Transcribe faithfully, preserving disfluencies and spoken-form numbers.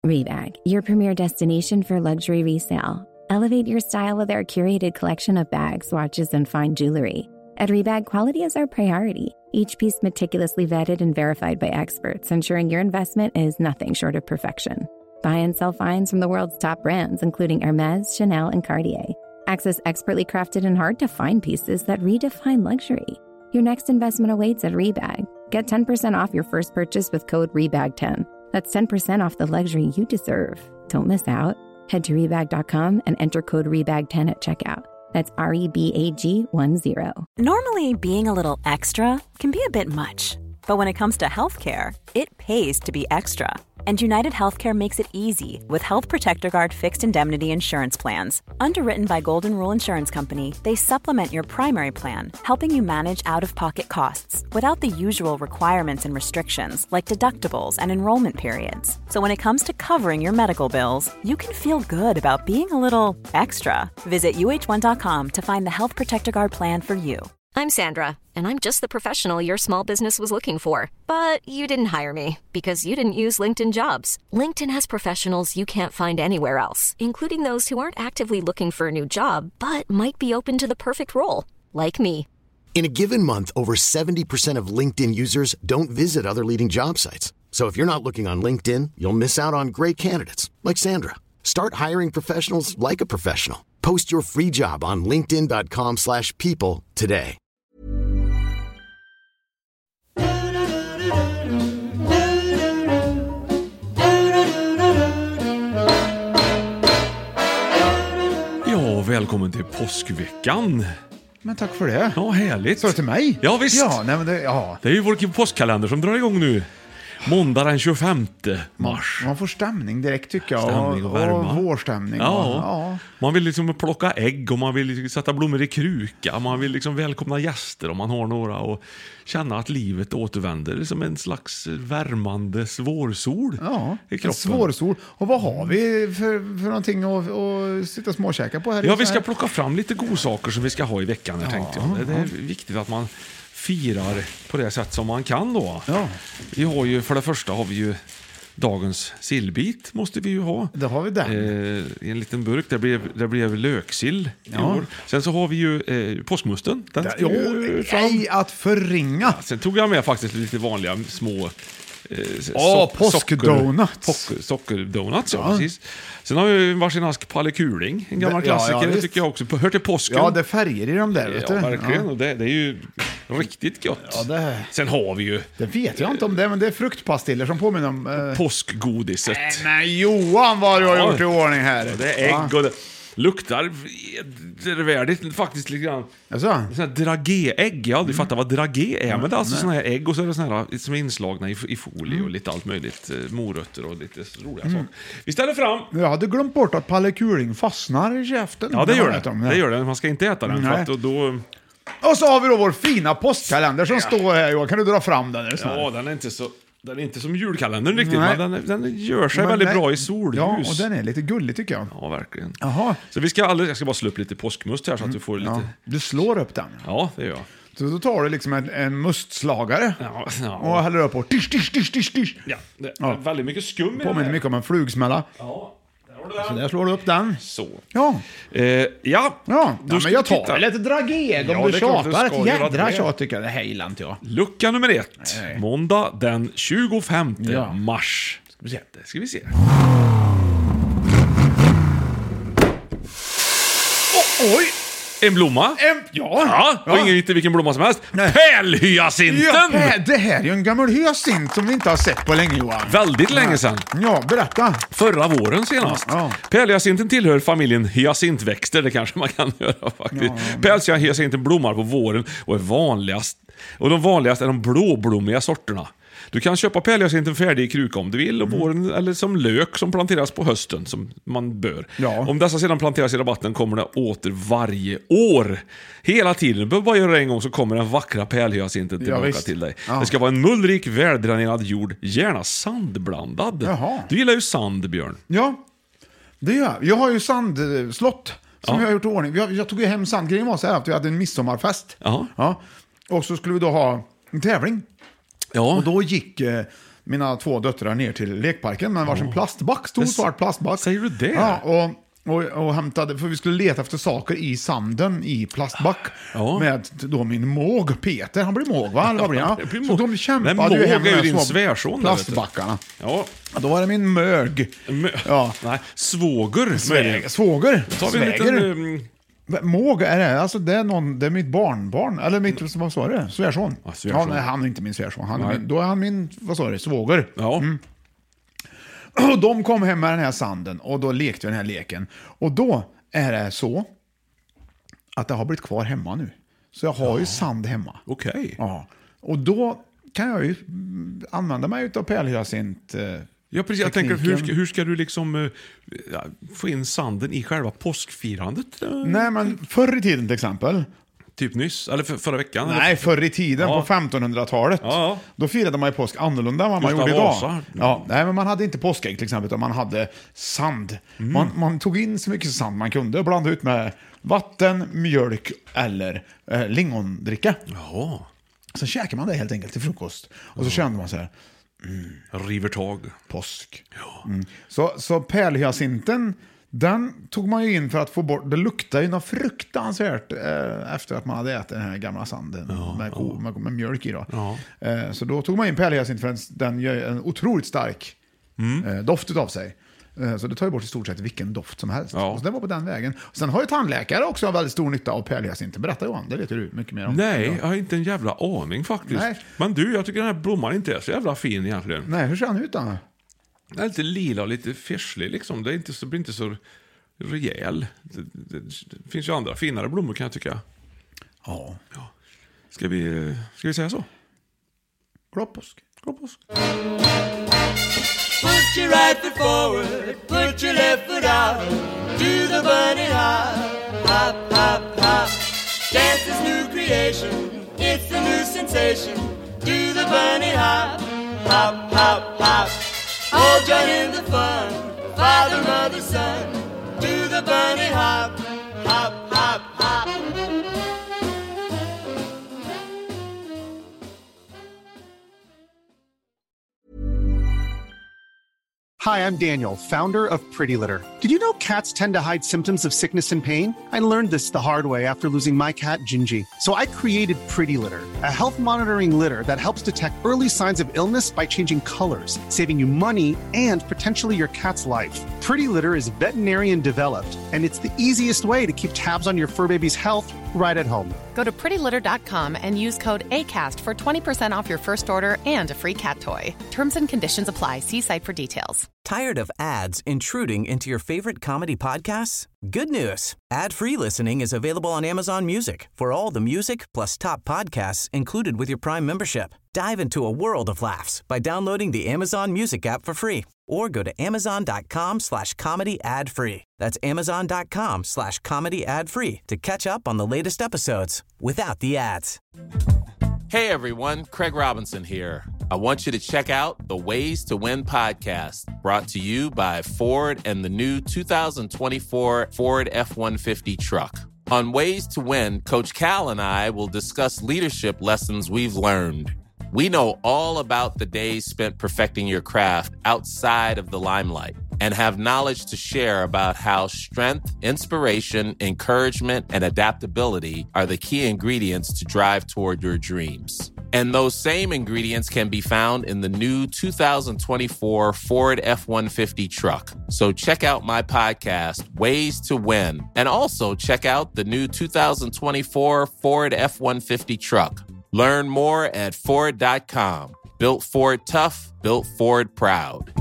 Rebag, your premier destination for luxury resale. Elevate your style with our curated collection of bags, watches, and fine jewelry. At Rebag, quality is our priority. Each piece meticulously vetted and verified by experts, ensuring your investment is nothing short of perfection. Buy and sell finds from the world's top brands, including Hermes, Chanel, and Cartier. Access expertly crafted and hard-to-find pieces that redefine luxury. Your next investment awaits at Rebag. Get ten percent off your first purchase with code rebag ten. That's ten percent off the luxury you deserve. Don't miss out. Head to rebag dot com and enter code rebag ten at checkout. That's R E B A G one zero. Normally, being a little extra can be a bit much. But when it comes to healthcare, it pays to be extra. And United Healthcare makes it easy with Health Protector Guard fixed indemnity insurance plans. Underwritten by Golden Rule Insurance Company, they supplement your primary plan, helping you manage out-of-pocket costs without the usual requirements and restrictions like deductibles and enrollment periods. So when it comes to covering your medical bills, you can feel good about being a little extra. Visit U H one dot com to find the Health Protector Guard plan for you. I'm Sandra, and I'm just the professional your small business was looking for. But you didn't hire me because you didn't use LinkedIn Jobs. LinkedIn has professionals you can't find anywhere else, including those who aren't actively looking for a new job, but might be open to the perfect role, like me. In a given month, over seventy percent of LinkedIn users don't visit other leading job sites. So if you're not looking on LinkedIn, you'll miss out on great candidates, like Sandra. Start hiring professionals like a professional. Post your free job on linkedin dot com slash people today. Ja, välkommen till påskveckan. Men tack för det. Ja, härligt. Så till mig? Ja, visst. Ja, nej, men det, ja. Det är ju vår påskkalender som drar igång nu. Måndag den tjugofemte mars. Man, man får stämning direkt tycker jag. Stämning och värma. Och vårstämning. Ja. Och, ja. Man vill liksom plocka ägg och man vill liksom sätta blommor i kruka. Man vill liksom välkomna gäster om man har några och känna att livet återvänder. Det är som en slags värmande svårsol ja, i kroppen. Svårsol. Och vad har vi för, för någonting att, att sitta och småkäka på här? Ja, vi ska plocka fram lite godsaker som vi ska ha i veckan här, ja, tänkte jag. Det är viktigt att man firar på det sätt som man kan då. Ja. Vi har ju, för det första har vi ju dagens sillbit måste vi ju ha. Det har vi där. Eh, I en liten burk, det blev, det blev löksill i ja. år. Sen så har vi ju eh, påskmusten. Den ska ju fram. Att förringa. Ja, sen tog jag med faktiskt lite vanliga små Ja, eh, oh, påskdonuts. Socker, sockerdonuts, ja, ja, precis. Sen har vi varsin ask pallekuling, en gammal klassiker, ja, ja, det tycker jag också. Hör till påsken. Ja, det är färger i de där, vet du. Ja, verkligen. Ja. Och det, det är ju riktigt gott. Ja, det... Sen har vi ju... Det vet jag inte om det, men det är fruktpastiller som påminner om... Eh... Påskgodiset. Nej, men Johan, vad du har ja. gjort i ordning här. Ja, det är ägg ja. och det... Luktar värdigt faktiskt lite grann. Alltså? Sån här dragé-ägg. Jag har aldrig mm. fattat vad dragé är. Mm. Men det är alltså såna här ägg och så är det såna här som är inslagna i, i folie mm. och lite allt möjligt. Morötter och lite roliga mm. saker. Vi ställer fram. Jag hade glömt bort att pallekuling fastnar i käften. Ja, det gör det. Det. det gör det. Man ska inte äta den. För att då, då... Och så har vi då vår fina påskkalender som ja. står här. Johan, kan du dra fram den? Ja, den är inte så... Den är inte som julkalendern riktigt, Nej. men den, den gör sig men väldigt nej. bra i solljus. Ja, och den är lite gullig tycker jag. Ja, verkligen. Aha. Så vi ska alldeles, jag ska bara slå upp lite påskmust här så att du får lite... Ja. Du slår upp den? Ja, det gör jag. Så då tar du liksom en, en mustslagare ja, ja. och häller upp på tisch, tisch, tisch, tisch, tisch. Ja, det är ja. väldigt mycket skum i Påminner mycket om en flugsmälla. Ja. Så där slår du upp den. Så. Ja. Eh, ja. Ja, ja men jag tar lite dragé. Om ja, du tjatar ett jädra tjat tycker jag. Det här inte jag. Lucka nummer ett. Nej. Måndag den tjugofemte ja. mars. Ska vi se. Det ska vi se. Oh, oj! En blomma? En, ja. Ja, och ja. ingen inte vilken blomma som helst. Pärlhyacinten! Ja, pär, det här är ju en gammal hyacint som vi inte har sett på länge, Johan. Väldigt länge sedan. Ja, berätta. Förra våren senast. Ja, ja. Pärlhyacinten tillhör familjen hyacintväxter, det kanske man kan göra faktiskt. Ja, Pärlhyacinten blommar på våren och är vanligast. Och de vanligaste är de blåblommiga sorterna. Du kan köpa pärlhyacinten färdig i kruka om du vill och våren, eller som lök som planteras på hösten som man bör. Ja. Om dessa sedan planteras i rabatten kommer det åter varje år. Hela tiden. Du behöver bara göra det en gång så kommer den vackra pärlhyacinten tillbaka ja, till dig. Ja. Det ska vara en mullrik, väldränerad jord, gärna sandblandad. Jaha. Du gillar ju sand, Björn. Ja, det gör jag. Jag har ju sandslott som ja. jag har gjort i ordning. Jag, jag tog ju hem sandgrejen var så här att vi hade en midsommarfest. Ja. Ja. Och så skulle vi då ha en tävling. Ja. Och då gick, mina två döttrar ner till lekparken med varsin plastback, stor svart plastback. Säger du det? Ja, och Och, och hämtade, för vi skulle leta efter saker i sanden i plastback ja. med då min måg Peter, han blir måg va? Eller vad blir han? Ja, så de kämpade ju hemma med din små svärson, plastbackarna. Ja. Ja, då var det min mög. Mö- ja. Nej, svåger. Sväger. Svåger. Tar vi en liten, um... Måg är det, alltså det är någon, det är mitt barnbarn, eller mitt, vad sa det? Svärson. Ja, svärson. Ja, nej, han är inte min svärson. Han är min, då är han min, vad sa det? Svåger. Ja. Mm. Och de kom hem med den här sanden och då lekte vi den här leken. Och då är det så att det har blivit kvar hemma nu. Så jag har ja. ju sand hemma. Okej. Okay. Ja. Och då kan jag ju använda mig av pärlhyacint. Ja, precis. Jag tänker, hur ska, hur ska du liksom uh, få in sanden i själva påskfirandet? Uh? Nej, men förr i tiden till exempel. Typ nyss, eller för, förra veckan? Nej, eller? förr i tiden, ja. på femtonhundratalet. Ja. Då firade man ju påsk annorlunda än vad man Gustav gjorde idag. Vasa. Ja, nej, men man hade inte påskägg till exempel, utan man hade sand. Mm. Man, man tog in så mycket sand man kunde och blandade ut med vatten, mjölk eller eh, lingondricka. Ja. Så käkade man det helt enkelt till frukost. Och så kände man så här... Mm. River tag. Påsk. Ja. Mm. Så, så pärlhyacinten, den tog man ju in för att få bort, det luktar ju något fruktansvärt eh, efter att man hade ätit den här gamla sanden ja, med, ko, ja. med, med mjölk i då. Ja. Eh, så då tog man in pärlhyacint för den, den gör en otroligt stark mm. eh, doft av sig. Eh, så det tar ju bort i stort sett vilken doft som helst. Ja. Så det var på den vägen. Sen har ju tandläkare också väldigt stor nytta av pärlhyacint. Berätta Johan, det vet du mycket mer om. Nej, jag har inte en jävla aning faktiskt. Nej. Men du, jag tycker den här blomman inte är så jävla fin egentligen. Nej, hur ser den ut då? Den är lite lila och lite färslig liksom. Det är inte så, blir inte så rejäl. Det, det, det finns ju andra finare blommor kan jag tycka. Ja. ja. Ska vi, ska vi säga så? Glad påsk. Glad påsk. Put your right foot forward, put your left foot out. Do the bunny hop, hop, hop, hop. Dance is new creation, it's a new sensation. Do the bunny hop, hop, hop, hop. All join in the fun, father, mother, son. Do the bunny hop, hop, hop, hop. Hi, I'm Daniel, founder of Pretty Litter. Did you know cats tend to hide symptoms of sickness and pain? I learned this the hard way after losing my cat, Gingy. So I created Pretty Litter, a health monitoring litter that helps detect early signs of illness by changing colors, saving you money and potentially your cat's life. Pretty Litter is veterinarian developed, and it's the easiest way to keep tabs on your fur baby's health right at home. Go to pretty litter dot com and use code ACAST for twenty percent off your first order and a free cat toy. Terms and conditions apply. See site for details. Tired of ads intruding into your favorite comedy podcasts? Good news. Ad-free listening is available on Amazon Music for all the music plus top podcasts included with your Prime membership. Dive into a world of laughs by downloading the Amazon Music app for free or go to amazon.com slash comedy ad free. That's amazon.com slash comedy ad free to catch up on the latest episodes without the ads. Hey everyone, Craig Robinson here. I want you to check out the Ways to Win podcast, brought to you by Ford and the new two thousand twenty-four Ford F one fifty truck. On Ways to Win, Coach Cal and I will discuss leadership lessons we've learned. We know all about the days spent perfecting your craft outside of the limelight and have knowledge to share about how strength, inspiration, encouragement, and adaptability are the key ingredients to drive toward your dreams. And those same ingredients can be found in the new two thousand twenty-four Ford F one fifty truck. So check out my podcast, Ways to Win, and also check out the new two thousand twenty-four Ford F one fifty truck. Learn more at Ford dot com. Built Ford tough, built Ford proud.